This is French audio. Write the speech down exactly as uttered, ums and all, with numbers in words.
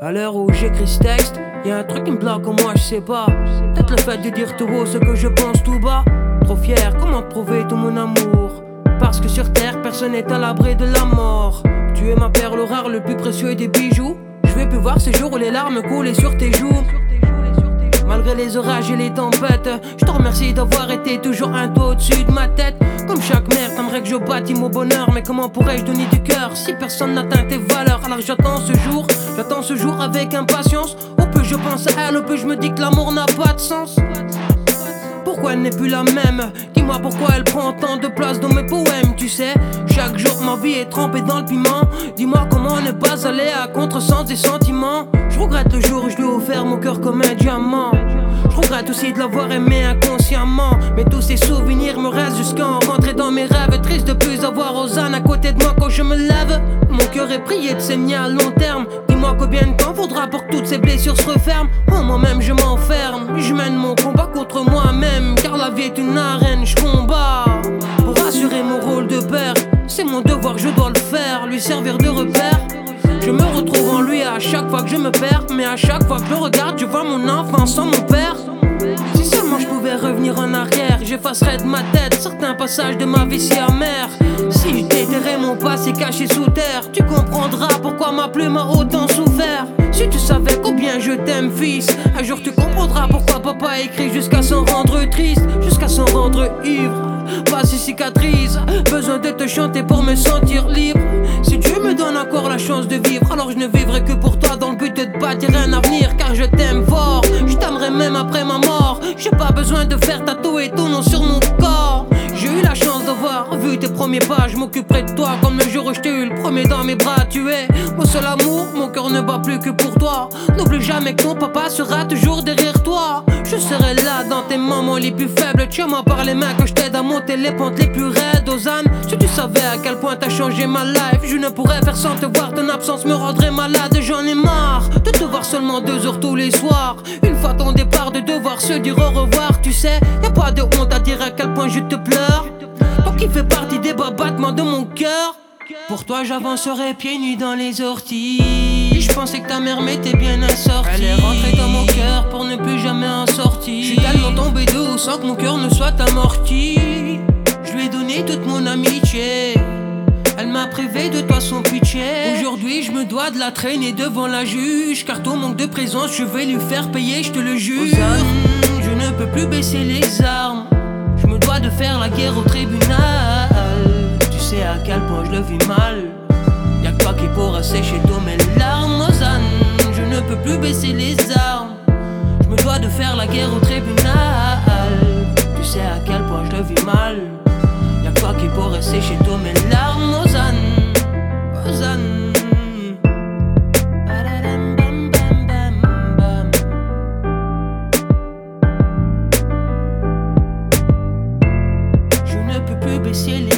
À l'heure où j'écris ce texte, y'a un truc qui me bloque en moi, je sais pas. Peut-être le fait de dire tout haut ce que je pense tout bas. Trop fier, comment te prouver tout mon amour? Parce que sur terre, personne n'est à l'abri de la mort. Tu es ma perle rare, le plus précieux des bijoux. Je vais plus voir ces jours où les larmes coulaient sur tes joues. Malgré les orages et les tempêtes, je te remercie d'avoir été toujours un toit au-dessus de ma tête. Comme chaque mère, t'aimerais que je bâtisse mon bonheur. Mais comment pourrais-je donner du cœur si personne n'atteint tes valeurs? Alors j'attends ce jour, j'attends ce jour avec impatience. Au plus je pense à elle, au plus je me dis que l'amour n'a pas de sens. Pourquoi elle n'est plus la même? Dis-moi pourquoi elle prend tant de place dans mes poèmes. Tu sais, chaque jour ma vie est trempée dans le piment. Dis-moi comment ne pas aller à contresens des sentiments. Je regrette le jour où je lui ai offert mon cœur comme un diamant. Je regrette aussi de l'avoir aimé inconsciemment. Mais tous ces souvenirs me restent jusqu'à en rentrer dans mes rêves. Triste de plus avoir Rosanne à côté de moi quand je me lève. Mon cœur est prié de saigner à long terme. Dis-moi combien de temps faudra pour que toutes ces blessures se referment. Oh, moi-même je m'enferme. Je mène mon combat contre moi-même. Car la vie est une arène, je combats pour assurer mon rôle de père. C'est mon devoir, je dois le faire. Lui servir de repère. Je me retrouve en lui à chaque fois que je me perds. Mais à chaque fois que je le regarde, je vois mon enfant sans mon père. Si seulement je pouvais revenir en arrière, j'effacerais de ma tête certains passages de ma vie si amère. Si je déterrais mon passé caché sous terre, tu comprendras pourquoi ma plume a autant souffert. Si tu savais combien je t'aime fils, un jour tu comprendras pourquoi papa écrit jusqu'à s'en rendre triste, jusqu'à s'en rendre ivre. Pas si cicatrice, besoin de te chanter pour me sentir libre. Si Dieu me donne encore la chance de vivre, alors je ne vivrai que pour toi dans le but de te bâtir un avenir. Car je t'aime fort, je t'aimerai même après ma mort. J'ai pas besoin de faire tatouer ton nom sur mon corps. J'ai eu la chance d'avoir vu tes premiers pas. Je m'occuperai de toi comme le jour où je t'ai eu le premier dans mes bras. Tu es mon seul amour, mon cœur ne bat plus que pour toi. N'oublie jamais que ton papa sera toujours derrière toi. Je serai là dans tes moments les plus faibles. Tiens-moi par les mains quand je t'aide à monter les pentes les plus raides. Ozane, si tu savais à quel point t'as changé ma life, je ne pourrais faire sans te voir. Ton absence me rendrait malade. J'en ai marre de te voir seulement deux heures tous les soirs. Une fois ton départ, de devoir se dire au revoir. Tu sais, y'a pas de honte à dire à quel point je te pleure. Toi qui fais partie des bas battements de mon cœur. Pour toi j'avancerai pieds nus dans les orties. Je pensais que ta mère m'était bien assortie. Elle est rentrée dans mon cœur pour ne plus jamais en sortir. Je suis tellement tombé de haut sans que mon cœur ne soit amorti. Je lui ai donné toute mon amitié. Elle m'a privé de toi son pitié. Aujourd'hui je me dois de la traîner devant la juge. Car ton manque de présence je vais lui faire payer, je te le jure. Ozane, je ne peux plus baisser les armes. Je me dois de faire la guerre au tribunal. Tu sais à quel point je le vis mal. Y'a que toi qui pourra sécher tous mes larmes. Ozane, je ne peux plus baisser les armes. Je me dois de faire la guerre au tribunal. Tu sais à quel point je le vis mal. Y'a que toi qui pourra sécher tous mes larmes. Ozane, Ozane. Je ne peux plus baisser les